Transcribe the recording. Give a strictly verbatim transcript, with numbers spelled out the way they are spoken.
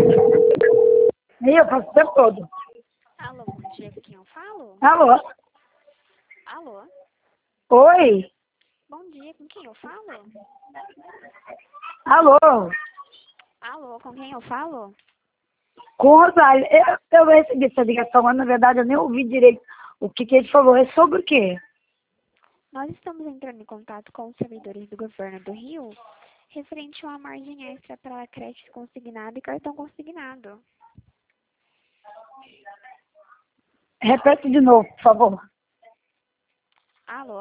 E eu faço o tempo todo. Alô, bom dia, com quem eu falo? Alô? Alô? Oi? Bom dia, com quem eu falo? Alô? Alô, com quem eu falo? Com o Rosário. Eu, eu recebi essa ligação, mas na verdade eu nem ouvi direito o que, que ele falou. É sobre o quê? Nós estamos entrando em contato com os servidores do governo do Rio, referente a uma margem extra para crédito consignado e cartão consignado. Repete de novo, por favor. Alô?